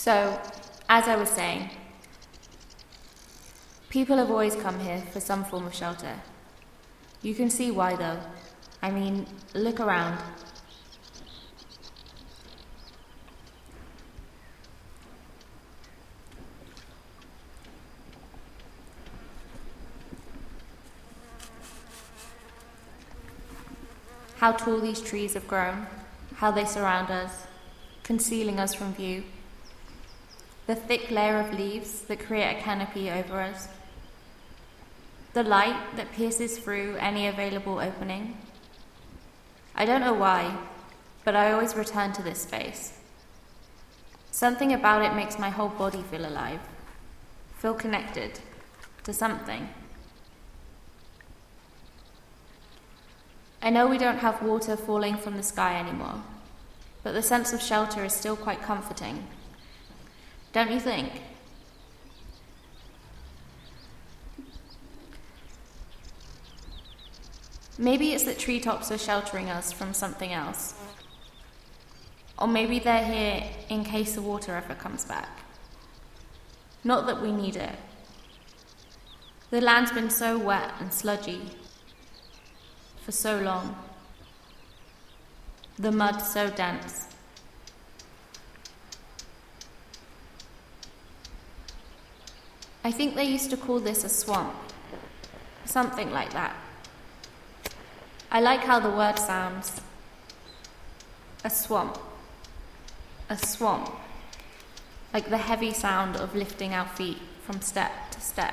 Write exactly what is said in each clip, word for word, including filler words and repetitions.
So, as I was saying, people have always come here for some form of shelter. You can see why though. I mean, look around. How tall these trees have grown, how they surround us, concealing us from view. The thick layer of leaves that create a canopy over us. The light that pierces through any available opening. I don't know why, but I always return to this space. Something about it makes my whole body feel alive, feel connected to something. I know we don't have water falling from the sky anymore, but the sense of shelter is still quite comforting. Don't you think? Maybe it's that treetops are sheltering us from something else. Or maybe they're here in case the water ever comes back. Not that we need it. The land's been so wet and sludgy for so long. The mud so dense. I think they used to call this a swamp. Something like that. I like how the word sounds. A swamp. A swamp. Like the heavy sound of lifting our feet from step to step.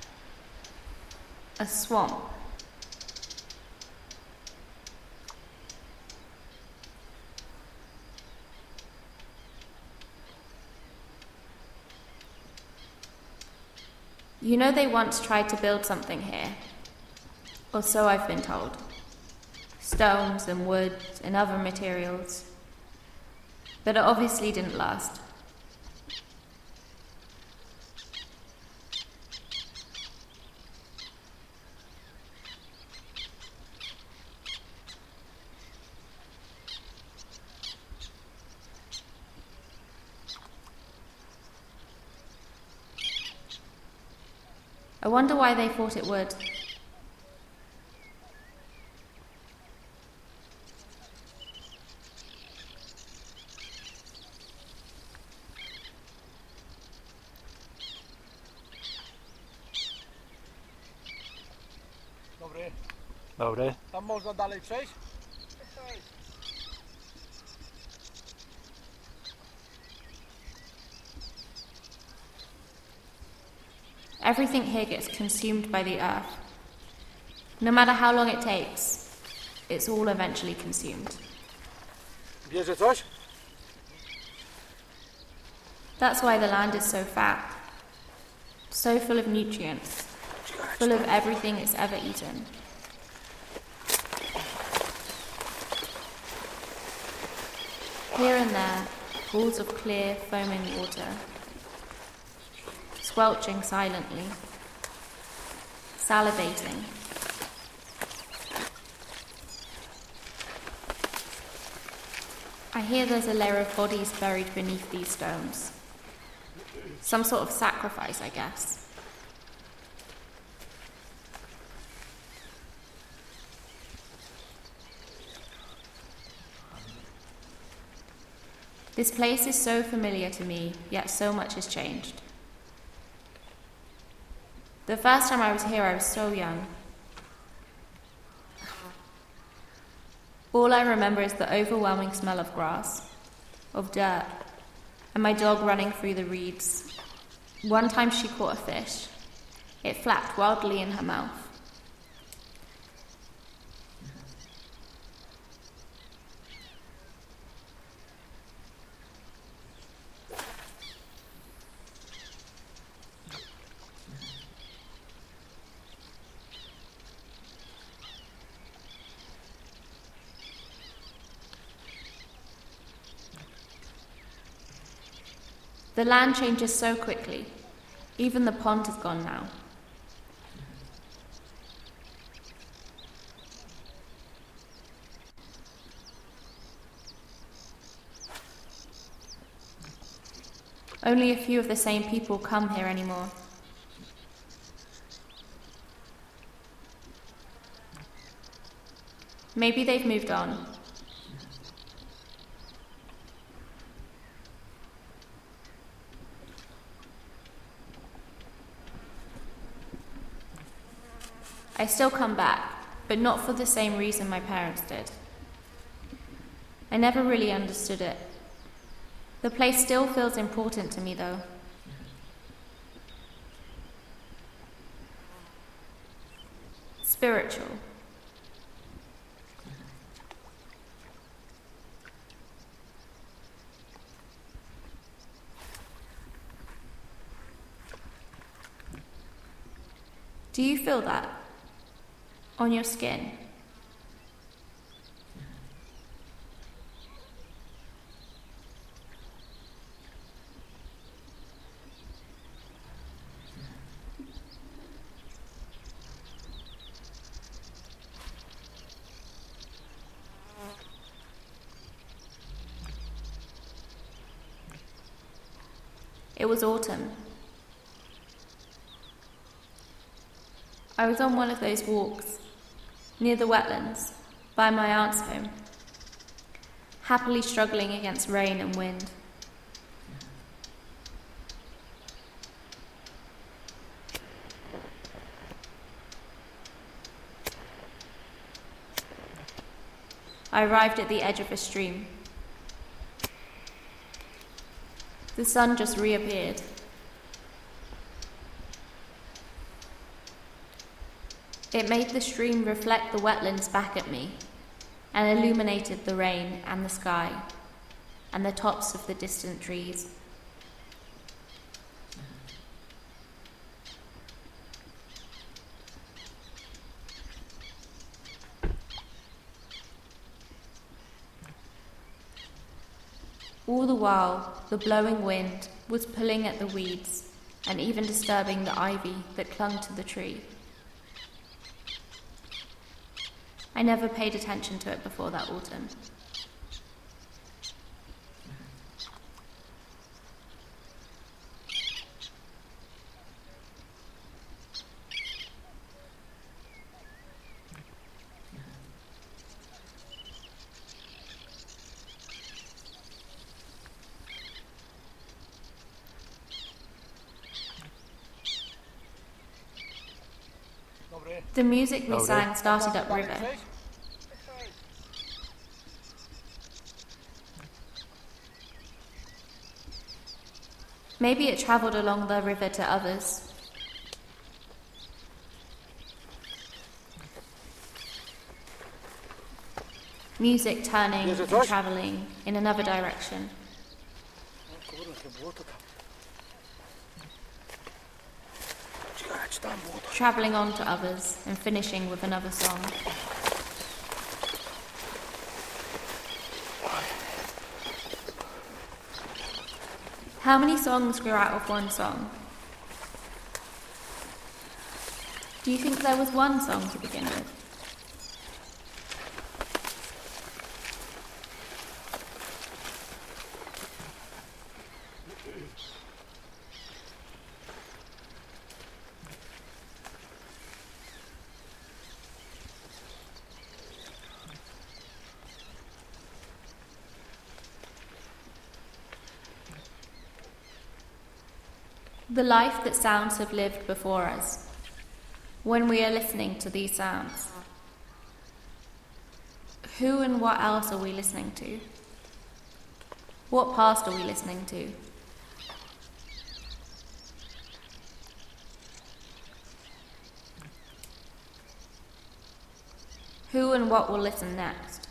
A swamp. You know, they once tried to build something here, or so I've been told. Stones and wood and other materials. But it obviously didn't last. I wonder why they thought it would. Dobry. Dobry. Tam można dalej przejść? Everything here gets consumed by the earth. No matter how long it takes, it's all eventually consumed. Bierze coś? That's why the land is so fat, so full of nutrients, full of everything it's ever eaten. Here and there, pools of clear, foaming water, squelching silently, salivating. I hear there's a layer of bodies buried beneath these stones. Some sort of sacrifice, I guess. This place is so familiar to me, yet so much has changed. The first time I was here, I was so young. All I remember is the overwhelming smell of grass, of dirt, and my dog running through the reeds. One time she caught a fish. It flapped wildly in her mouth. The land changes so quickly. Even the pond is gone now. Only a few of the same people come here anymore. Maybe they've moved on. I still come back, but not for the same reason my parents did. I never really understood it. The place still feels important to me, though. Spiritual. Do you feel that? On your skin? It was autumn. I was on one of those walks, near the wetlands, by my aunt's home, happily struggling against rain and wind. I arrived at the edge of a stream. The sun just reappeared. It made the stream reflect the wetlands back at me and illuminated the rain and the sky and the tops of the distant trees. All the while, the blowing wind was pulling at the weeds and even disturbing the ivy that clung to the tree. I never paid attention to it before that autumn. The music we sang started upriver. Maybe it travelled along the river to others. Music turning and travelling in another direction. Travelling on to others and finishing with another song. How many songs grew out of one song? Do you think there was one song to begin with? The life that sounds have lived before us, when we are listening to these sounds. Who and what else are we listening to? What past are we listening to? Who and what will listen next?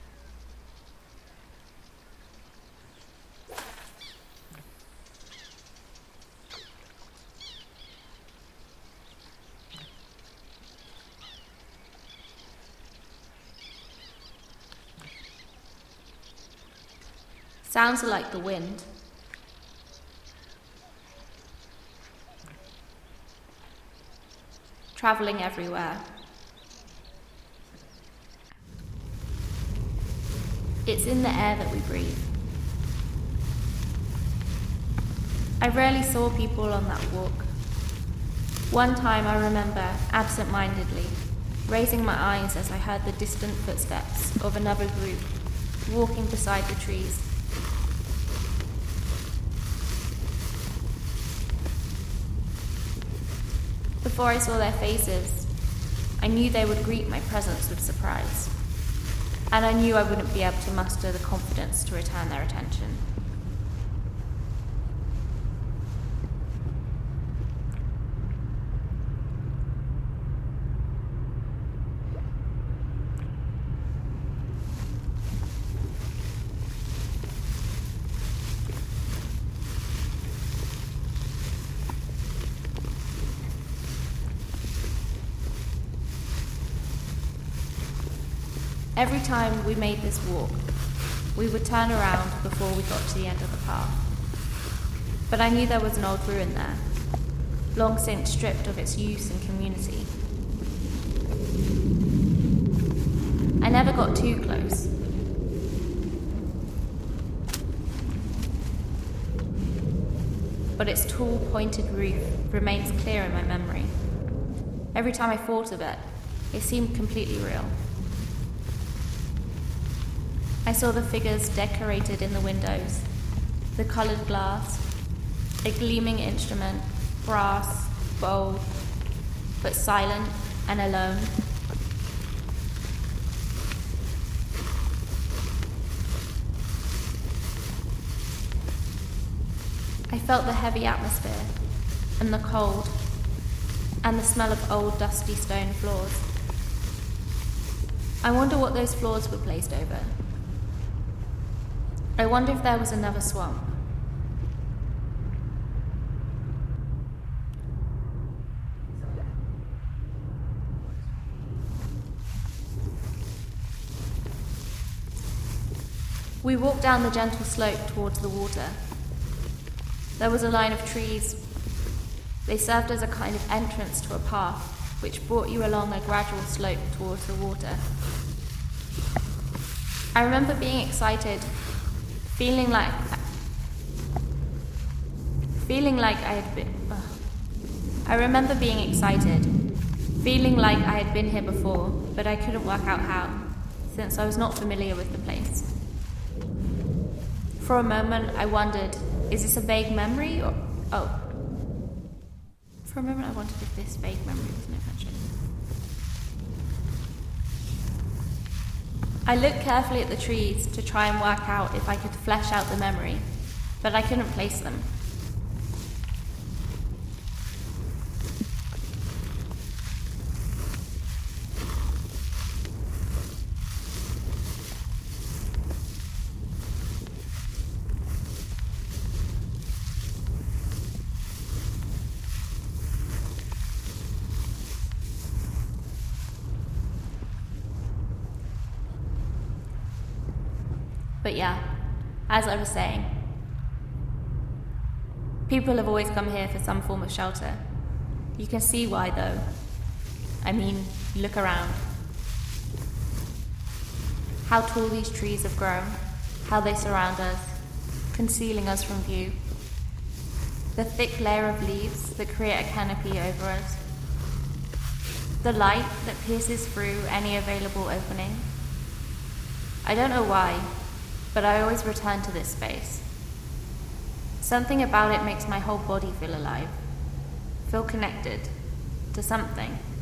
Sounds are like the wind. Travelling everywhere. It's in the air that we breathe. I rarely saw people on that walk. One time I remember, absent-mindedly, raising my eyes as I heard the distant footsteps of another group walking beside the trees. Before I saw their faces, I knew they would greet my presence with surprise, and I knew I wouldn't be able to muster the confidence to return their attention. Every time we made this walk, we would turn around before we got to the end of the path. But I knew there was an old ruin there, long since stripped of its use and community. I never got too close. But its tall, pointed roof remains clear in my memory. Every time I thought of it, it seemed completely real. I saw the figures decorated in the windows, the coloured glass, a gleaming instrument, brass, bold, but silent and alone. I felt the heavy atmosphere, and the cold, and the smell of old dusty stone floors. I wonder what those floors were placed over. I wonder if there was another swamp. We walked down the gentle slope towards the water. There was a line of trees. They served as a kind of entrance to a path which brought you along a gradual slope towards the water. I remember being excited, feeling like feeling like I had been ugh. I remember being excited, feeling like I had been here before, but I couldn't work out how, since I was not familiar with the place. For a moment I wondered, is this a vague memory or oh. For a moment I wondered if this vague memory was an adventure. I looked carefully at the trees to try and work out if I could flesh out the memory, but I couldn't place them. But yeah, as I was saying, people have always come here for some form of shelter. You can see why, though. I mean, look around. How tall these trees have grown, how they surround us, concealing us from view. The thick layer of leaves that create a canopy over us. The light that pierces through any available opening. I don't know why, but I always return to this space. Something about it makes my whole body feel alive, feel connected to something.